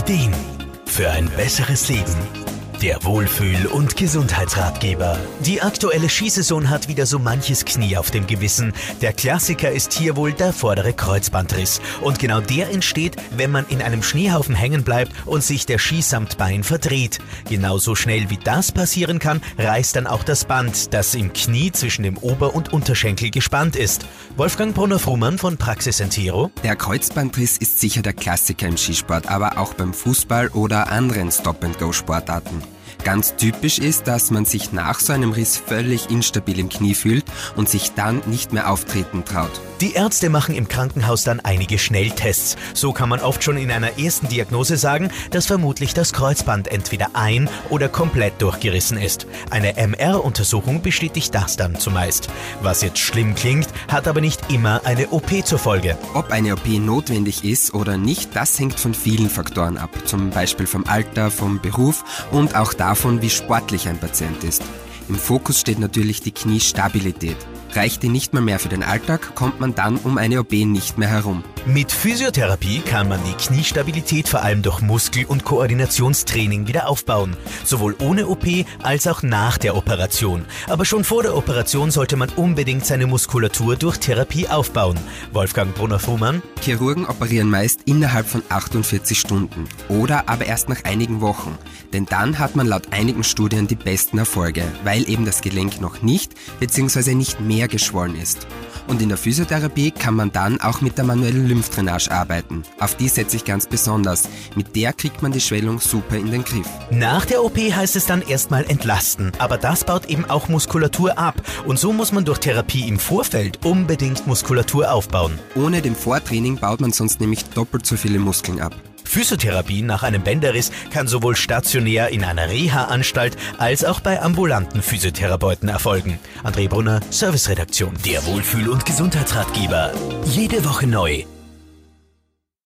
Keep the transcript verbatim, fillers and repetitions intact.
Ideen für ein besseres Leben. Der Wohlfühl- und Gesundheitsratgeber. Die aktuelle Skisaison hat wieder so manches Knie auf dem Gewissen. Der Klassiker ist hier wohl der vordere Kreuzbandriss. Und genau der entsteht, wenn man in einem Schneehaufen hängen bleibt und sich der Skisamtbein verdreht. Genauso schnell wie das passieren kann, reißt dann auch das Band, das im Knie zwischen dem Ober- und Unterschenkel gespannt ist. Wolfgang Brunner-Frumann von Praxis Entero. Der Kreuzbandriss ist sicher der Klassiker im Skisport, aber auch beim Fußball oder anderen Stop-and-Go-Sportarten. Ganz typisch ist, dass man sich nach so einem Riss völlig instabil im Knie fühlt und sich dann nicht mehr auftreten traut. Die Ärzte machen im Krankenhaus dann einige Schnelltests. So kann man oft schon in einer ersten Diagnose sagen, dass vermutlich das Kreuzband entweder ein- oder komplett durchgerissen ist. Eine M R-Untersuchung bestätigt das dann zumeist. Was jetzt schlimm klingt, hat aber nicht immer eine O P zur Folge. Ob eine O P notwendig ist oder nicht, das hängt von vielen Faktoren ab. Zum Beispiel vom Alter, vom Beruf und auch davon, wie sportlich ein Patient ist. Im Fokus steht natürlich die Kniestabilität. Reicht die nicht mehr mehr für den Alltag, kommt man dann um eine O P nicht mehr herum. Mit Physiotherapie kann man die Kniestabilität vor allem durch Muskel- und Koordinationstraining wieder aufbauen. Sowohl ohne O P als auch nach der Operation. Aber schon vor der Operation sollte man unbedingt seine Muskulatur durch Therapie aufbauen. Wolfgang Brunner-Frumann. Chirurgen operieren meist innerhalb von achtundvierzig Stunden oder aber erst nach einigen Wochen. Denn dann hat man laut einigen Studien die besten Erfolge, weil eben das Gelenk noch nicht bzw. nicht mehr geschwollen ist. Und in der Physiotherapie kann man dann auch mit der manuellen Lymphdrainage arbeiten. Auf die setze ich ganz besonders. Mit der kriegt man die Schwellung super in den Griff. Nach der O P heißt es dann erstmal entlasten. Aber das baut eben auch Muskulatur ab. Und so muss man durch Therapie im Vorfeld unbedingt Muskulatur aufbauen. Ohne dem Vortraining baut man sonst nämlich doppelt so viele Muskeln ab. Physiotherapie nach einem Bänderriss kann sowohl stationär in einer Reha-Anstalt als auch bei ambulanten Physiotherapeuten erfolgen. André Brunner, Serviceredaktion. Der Wohlfühl- und Gesundheitsratgeber. Jede Woche neu.